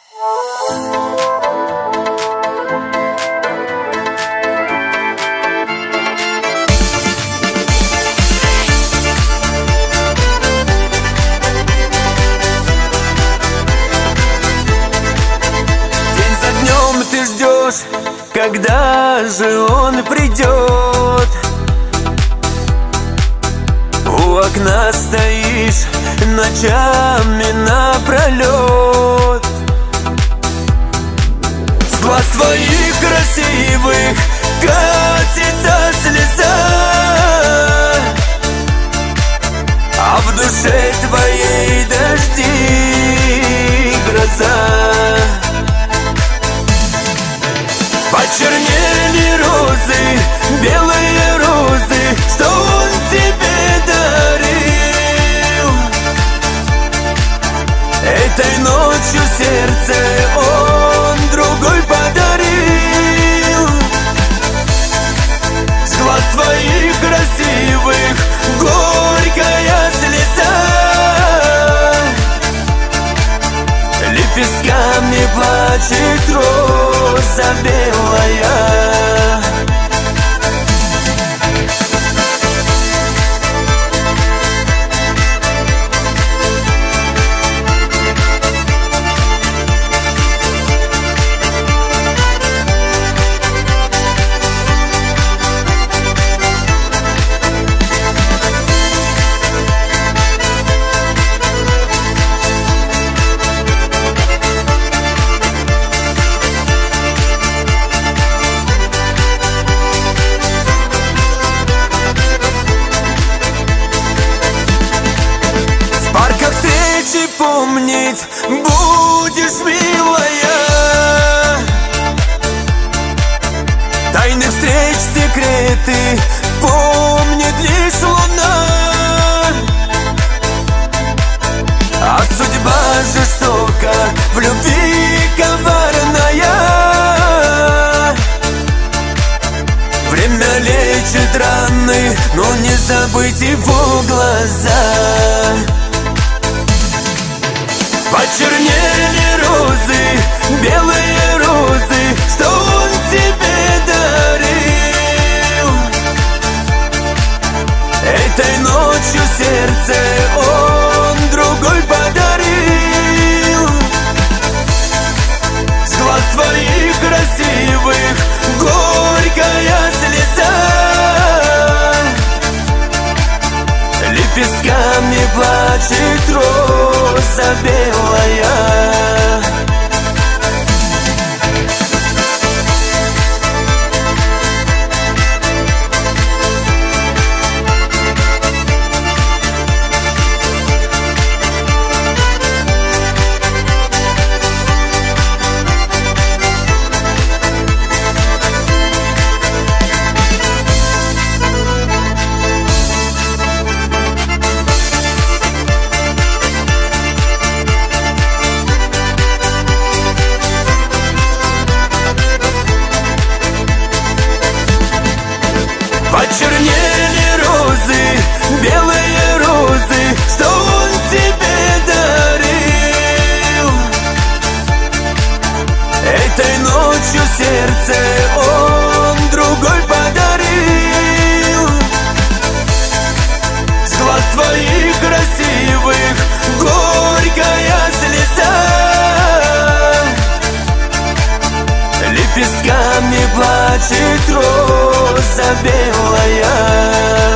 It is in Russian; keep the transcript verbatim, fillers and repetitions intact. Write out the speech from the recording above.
Когда же он придет? У окна стоишь ночами напролет. С глаз твоих красивых катится слеза, а в душе твоей дожди гроза. Почернели розы, белые розы, что он тебе дарил. Этой ночью сердце он другой подарил. С глаз твоих красивых горькая слеза, лепестками плачет роза белая. Помнить будешь, милая, тайны встреч, секреты помнит лишь луна. А судьба жестока, в любви коварная. Время лечит раны, но не забыть его глаза. Почернели розы, белые розы, что он тебе дарил. Этой ночью сердце он другой подарил. С глаз твоих красивых горькая слеза, лепестками плачет роза белая. Почернели розы, белые розы, что он тебе дарил. Этой ночью сердце он другой подарил. С глаз твоих красивых горькая слеза, лепестками плачет роза белая.